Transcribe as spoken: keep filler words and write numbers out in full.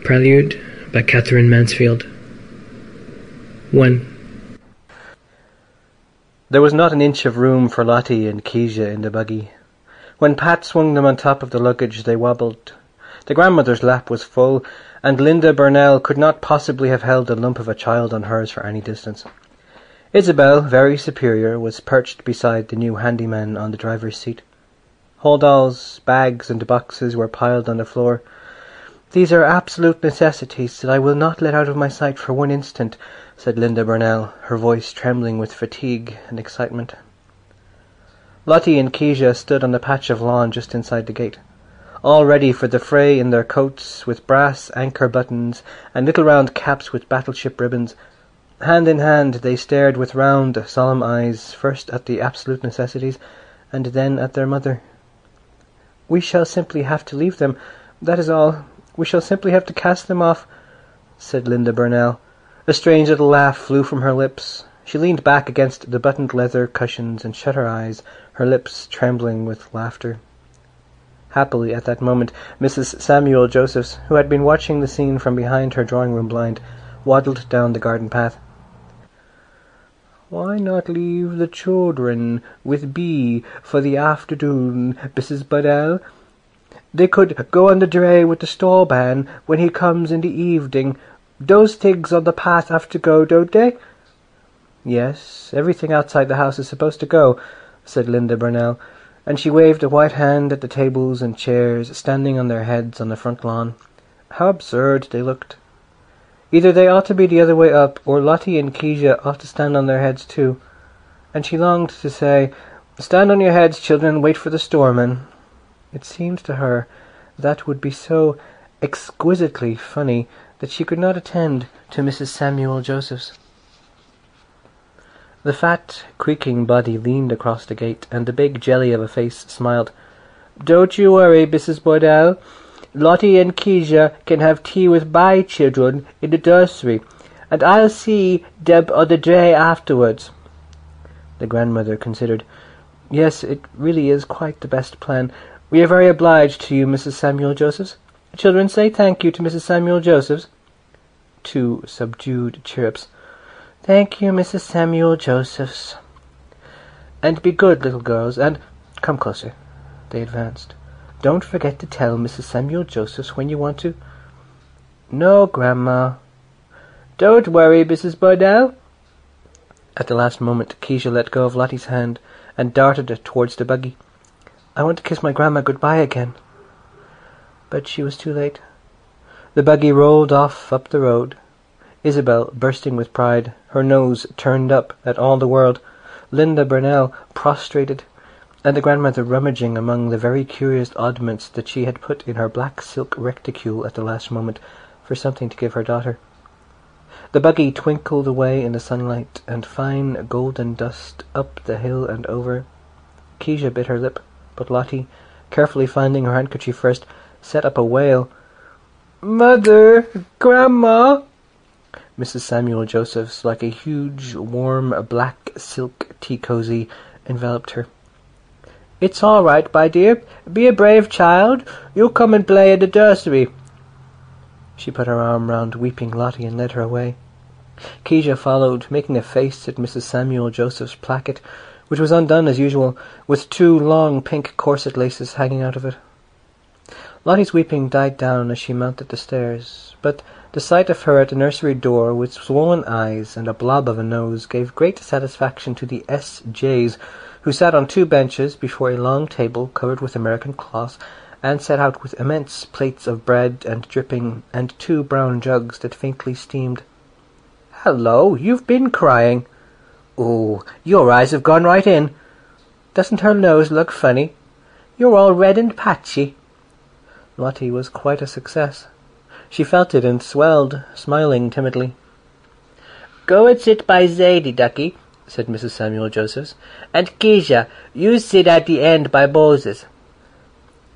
Prelude by Katherine Mansfield. one. There was not an inch of room for Lottie and Keisha in the buggy. When Pat swung them on top of the luggage, they wobbled. The grandmother's lap was full, and Linda Burnell could not possibly have held the lump of a child on hers for any distance. Isabel, very superior, was perched beside the new handyman on the driver's seat. Holdalls, bags and boxes were piled on the floor. "These are absolute necessities that I will not let out of my sight for one instant," said Linda Burnell, her voice trembling with fatigue and excitement. Lottie and Keisha stood on the patch of lawn just inside the gate, all ready for the fray in their coats with brass anchor buttons and little round caps with battleship ribbons. Hand in hand they stared with round, solemn eyes, first at the absolute necessities and then at their mother. "We shall simply have to leave them, that is all. We shall simply have to cast them off," said Linda Burnell. A strange little laugh flew from her lips. She leaned back against the buttoned leather cushions and shut her eyes, her lips trembling with laughter. Happily, at that moment, Missus Samuel Josephs, who had been watching the scene from behind her drawing-room blind, waddled down the garden path. "Why not leave the children with Bee for the afternoon, Missus Burnell? They could go on the dray with the stallman when he comes in the evening. Those things on the path have to go, don't they?" "Yes, everything outside the house is supposed to go," said Linda Burnell, and she waved a white hand at the tables and chairs standing on their heads on the front lawn. How absurd they looked. Either they ought to be the other way up, or Lottie and Keisha ought to stand on their heads too. And she longed to say, "Stand on your heads, children, and wait for the storeman." It seemed to her that would be so exquisitely funny that she could not attend to Missus Samuel Josephs. The fat, creaking body leaned across the gate, and the big jelly of a face smiled. "Don't you worry, Missus Burnell. Lottie and Keisha can have tea with my children in the nursery, and I'll see them on the dray afterwards." The grandmother considered. "Yes, it really is quite the best plan. We are very obliged to you, Missus Samuel Josephs. Children, say thank you to Missus Samuel Josephs." Two subdued chirrups. "Thank you, Missus Samuel Josephs." "And be good little girls, and come closer." They advanced. "Don't forget to tell Missus Samuel Josephs when you want to." "No, Grandma." "Don't worry, Missus Burnell." At the last moment Keisha let go of Lottie's hand and darted towards the buggy. "I want to kiss my grandma goodbye again." But she was too late. The buggy rolled off up the road, Isabel bursting with pride, her nose turned up at all the world, Linda Burnell prostrated, and the grandmother rummaging among the very curious oddments that she had put in her black silk reticule at the last moment for something to give her daughter. The buggy twinkled away in the sunlight, and fine golden dust up the hill and over. Keisha bit her lip, but Lottie, carefully finding her handkerchief first, set up a wail. "Mother! Grandma!" Missus Samuel Josephs, like a huge, warm, black silk tea-cosy, enveloped her. "It's all right, my dear. Be a brave child. You'll come and play in the nursery." She put her arm round weeping Lottie and led her away. Keisha followed, making a face at Missus Samuel Joseph's placket, which was undone as usual, with two long pink corset laces hanging out of it. Lottie's weeping died down as she mounted the stairs, but the sight of her at the nursery door with swollen eyes and a blob of a nose gave great satisfaction to the S Js, who sat on two benches before a long table covered with American cloth and set out with immense plates of bread and dripping and two brown jugs that faintly steamed. "Hello, you've been crying." "Oh, your eyes have gone right in." "Doesn't her nose look funny?" "You're all red and patchy." Lottie was quite a success. She felt it and swelled, smiling timidly. "Go and sit by Zadie, ducky," said Missus Samuel Josephs. "And Keisha, you sit at the end by Moses."